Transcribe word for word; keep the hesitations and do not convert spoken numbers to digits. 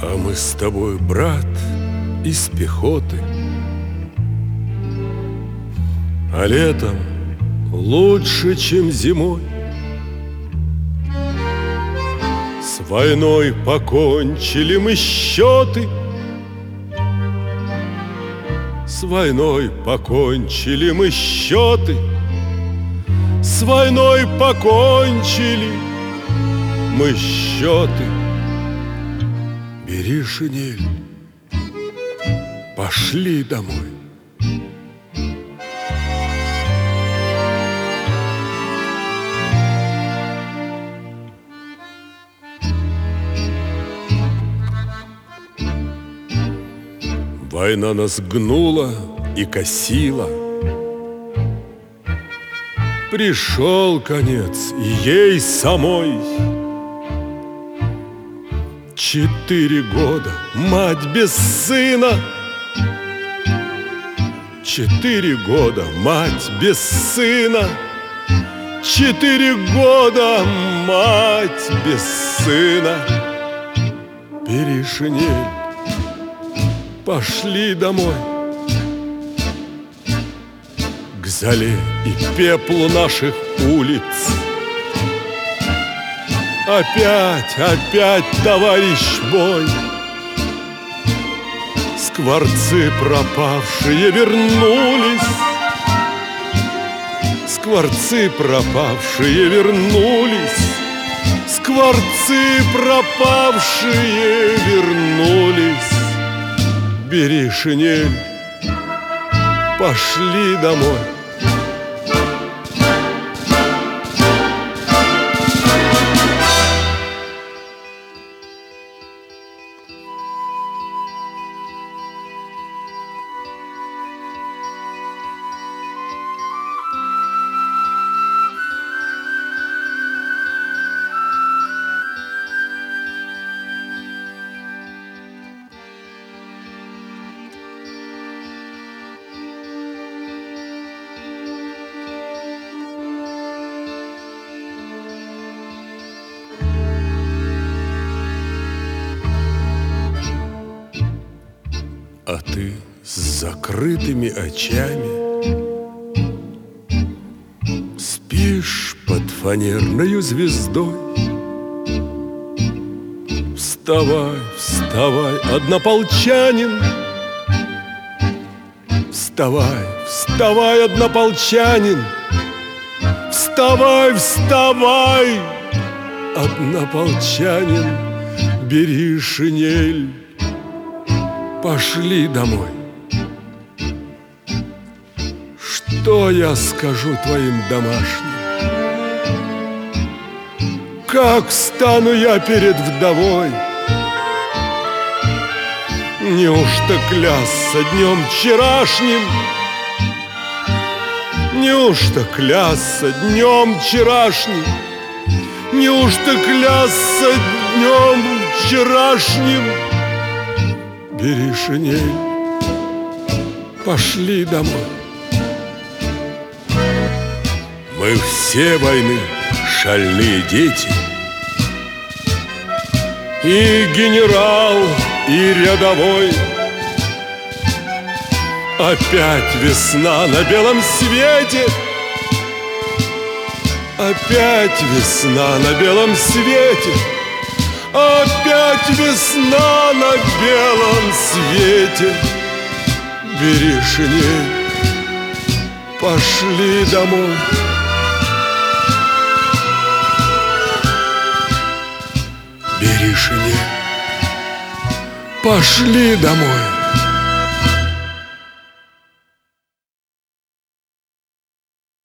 А мы с тобой, брат, из пехоты, а летом лучше, чем зимой. С войной покончили мы счеты, с войной покончили мы счеты, с войной покончили мы счеты. Бери шинель, пошли домой. Война нас гнула и косила. Пришел конец и ей самой. Четыре года мать без сына, четыре года мать без сына, четыре года мать без сына. Бери шинель, пошли домой. К золе и пеплу наших улиц опять, опять, товарищ мой, скворцы пропавшие вернулись, скворцы пропавшие вернулись, скворцы пропавшие вернулись. Бери шинель, пошли домой. А ты с закрытыми очами спишь под фанерною звездой. Вставай, вставай, однополчанин, вставай, вставай, однополчанин, вставай, вставай, однополчанин, бери шинель, пошли домой. Что я скажу твоим домашним? Как стану я перед вдовой? Неужто клясться днем вчерашним? Неужто клясться днем вчерашним? Неужто клясться днем вчерашним? Бери шинель, пошли домой. Мы все войны шальные дети, и генерал, и рядовой. Опять весна на белом свете, опять весна на белом свете, опять весна на белом свете. Бери шинель, пошли домой. Бери шинель, пошли домой.